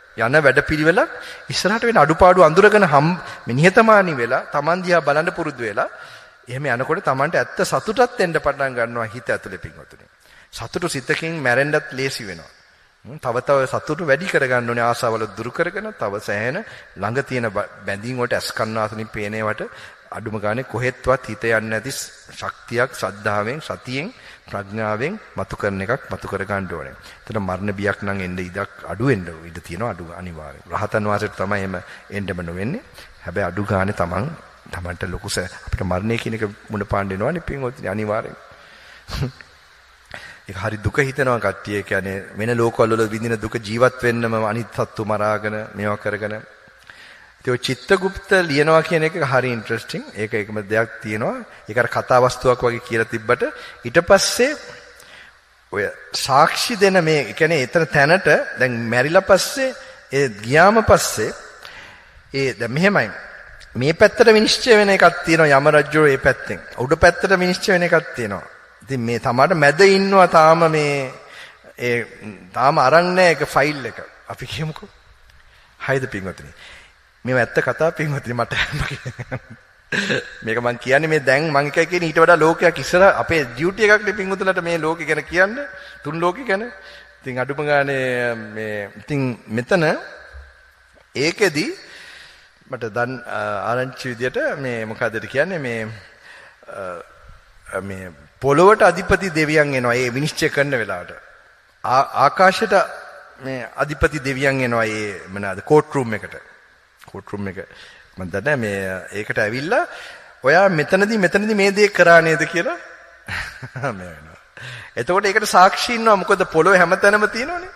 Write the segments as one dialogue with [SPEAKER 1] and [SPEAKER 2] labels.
[SPEAKER 1] යන වැඩපිළිවෙලක් ඉස්සරහට වෙන අඩුපාඩු අඳුරගෙන නිහතමානී වෙලා Taman දිහා බලන්න පුරුදු වෙලා එහෙම යනකොට Tamanට ඇත්ත සතුටක් එන්න පටන් ගන්නවා හිත ඇතුලේ පින්වතුනි. සතුටු සිතකින් මැරෙන්නත් ලේසි වෙනවා. තව තව සතුටු වැඩි කරගන්න ඕනේ ආසාවල දුරු කරගෙන තව සෑහෙන ළඟ තියෙන බැඳීම් වලට ඇස් කන්නාසනින් පේනේවට අඩුම ගානේ කොහෙත්වත් හිත යන්නේ නැති ශක්තියක් සද්ධාවෙන් සතියෙන් ප්‍රඥාවෙන් මතු කරන එකක් මතු කර ගන්න ඕනේ. එතන මරණ බියක් නම් එන්න ඉඩක් අඩු වෙන්න ඉඩ තියෙනවා අඩු අනිවාර්යෙන්. රහතන් වහන්සේට තමයි එහෙම එන්නම නොවෙන්නේ. හැබැයි අඩු ගානේ තමන්ට ලොකු අපිට මරණය කියන එක මුණ පාන්න වෙනවනේ පින්වත්නි අනිවාර්යෙන්. ඒක හරි දුක හිතෙනවා කට්ටිය කියන්නේ වෙන ලෝකවල වල විඳින දුක ජීවත් වෙන්නම අනිත් සත්තු මරාගෙන මේවා කරගෙන. ඒ චිත්තගුප්ත ලියනවා කියන එක හරි ඉන්ටරෙස්ටිං. ඒක එකම දෙයක් තියෙනවා. ඒක අර කතා වස්තුවක් වගේ කියලා තිබ්බට ඊට පස්සේ ඔය සාක්ෂි දෙන මේ කියන්නේ එතන තැනට දැන් මැරිලා පස්සේ ඒ ගියාම පස්සේ දැන් මෙහෙමයි. මේ පැත්තට විනිශ්චය වෙන එකක් තියෙනවා යම රජුගේ මේ පැත්තෙන්. උඩ පැත්තට විනිශ්චය වෙන එකක් තියෙනවා. ඉතින් මේ තමාට මැද ඉන්නවා තාම මේ තාම අරන් නැහැ ඒක ෆයිල් එක. අපි කියමුකෝ. හයිද පින්වතුනි. මේ ඇත්ත කතා පින්වතුනි මට මේක මම කියන්නේ මේ දැන් මම එකයි කියන්නේ ඊට වඩා ලෝකයක් ඉස්සර අපේ ඩියුටි එකක් නේ පින්වතුන්ලට මේ ලෝකෙ ගැන කියන්නේ. තුන් ලෝකෙ ගැන. ඉතින් අඩුම ගානේ මේ ඉතින් මෙතන ඒකෙදි මට දැන් ආරංචි විදියට මේ මොකද්ද කියන්නේ මේ පොළොවට අධිපති දෙවියන් එනවා ඒ විනිශ්චය කරන වෙලාවට. ආකාශයට මේ අධිපති දෙවියන් එනවා ඒ මොනවාද කෝට් රූම් එකට. කෝට් රූම් එක මම දන්නේ මේ ඒකට ඇවිල්ලා ඔයා මෙතනදී මේ දේ කරා නේද කියලා මේ වෙනවා. එතකොට ඒකට සාක්ෂි ඉන්නවා මොකද පොළොවේ හැමතැනම තියෙනවනේ.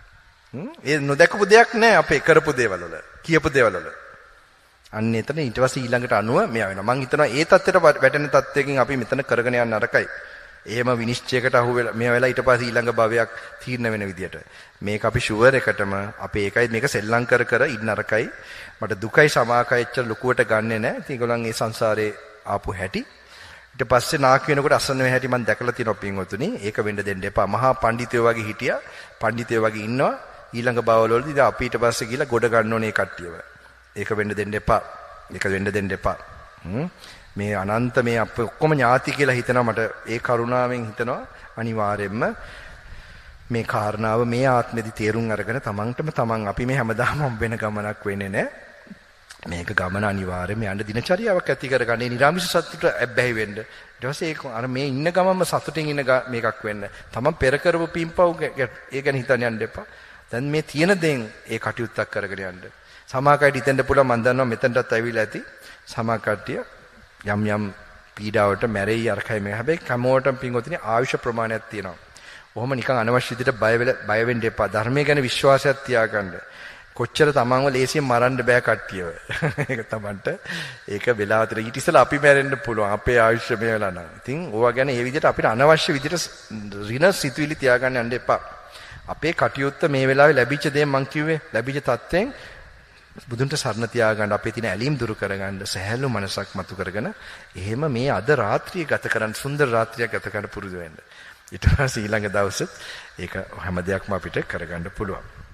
[SPEAKER 1] ඒ නොදකපු දෙයක් නෑ අපේ කරපු දේවල් වල කියපු දේවල් වල. අන්න එතන ඊට පස්සේ ඊළඟට අනුව මෙයා වෙනවා. මම හිතනවා ඒ தත්තෙට වැටෙන தත්වයකින් අපි මෙතන කරගෙන යන්න නරකයි. එහෙම විනිශ්චයකට අහු වෙලා මෙයා වෙලා ඊට පස්සේ ඊළඟ භවයක් තීරණ වෙන විදියට. මේක අපි ෂුවර් එකටම අපි ඒකයි මේක සෙල්ලම් කර ඉන්න නරකයි. මට දුකයි සමාකයි එච්චර ලොකුවට ගන්නෙ නෑ. ඉතින් ඒගොල්ලන් මේ සංසාරේ ආපු හැටි ඊට පස්සේ නාකි වෙනකොට අසන්න වෙ හැටි මම දැකලා තියෙනවා පින්වතුනි. ඒක වෙන්න දෙන්න එපා. මහා පඬිතුයෝ වගේ හිටියා. පඬිතුයෝ වගේ ඉන්නවා. ඊළඟ භවවලදී ඉතින් අපි ඊට පස්සේ ගිහලා ගොඩ ගන්න ඕනේ කට්ටියව. ඒක වෙන්න දෙන්න එපා. ඒක වෙන්න දෙන්න එපා. මේ අනන්ත මේ අප ඔක්කොම ඥාති කියලා හිතනවා මට ඒ කරුණාවෙන් හිතනවා අනිවාර්යයෙන්ම මේ කාරණාව මේ ආත්මෙදි තේරුම් අරගෙන තමන් අපි මේ හැමදාම වෙන ගමනක් වෙන්නේ නැහැ. මේක ගමන අනිවාර්යයෙන්ම යන්න දිනචරියාවක් ඇති කරගන්නේ නිරාමිෂ සතුට ඇබ්බැහි වෙන්න. ඊට පස්සේ ඒක අර මේ ඉන්න ගමන්ම සතුටින් ඉන්න මේකක් වෙන්න. තමන් පෙර කරපු පින්පව් ඒ ගැන හිතන්න යන්න එපා. දැන් මේ තියෙන දෙයින් ඒ කටයුත්තක් කරගෙන යන්න. සමාකයට හිතෙන්න පුළුවන් මම දන්නවා මෙතනටත් ඇවිල්ලා ඇති. සමාකට්ටිය යම් පීඩාවට මැරෙයි අරකයි මේ. හැබැයි කමෝටම පින්වතුනි ආයුෂ ප්‍රමාණයක් තියෙනවා. ඔහොම නිකන් අනවශ්‍ය විදිහට බය වෙන්න එපා. ධර්මයේ ගැන විශ්වාසයක් තියාගන්න. කොච්චර තමන්ව ලේසියෙන් මරන්න බෑ කට්ටියව. ඒක තමන්ට ඒක වෙලාවට ඊට ඉස්සෙල්ලා අපි මැරෙන්න පුළුවන්. අපේ ආයුෂ මේ වෙලා නම්. ඉතින් ඕවා ගැන මේ විදිහට අපිට අනවශ්‍ය විදිහට ඍණ සිතුවිලි තියාගන්න යන්න එපා. අපේ කටයුත්ත මේ වෙලාවේ ලැබිච්ච දේ මං කිව්වේ ලැබිච්ච තත්ත්වෙන් බුදුන්ට සරණ තියාගන්න අපේ තියෙන ඇලීම් දුරු කරගන්න සහැල්ලු මනසක් මතු කරගෙන එහෙම මේ අද රාත්‍රිය ගත කරන්න සුන්දර රාත්‍රියක් ගත කරන්න පුරුදු වෙන්න. ඊට පස්සේ ඊළඟ දවසෙත් ඒක හැම දෙයක්ම අපිට කරගන්න පුළුවන්.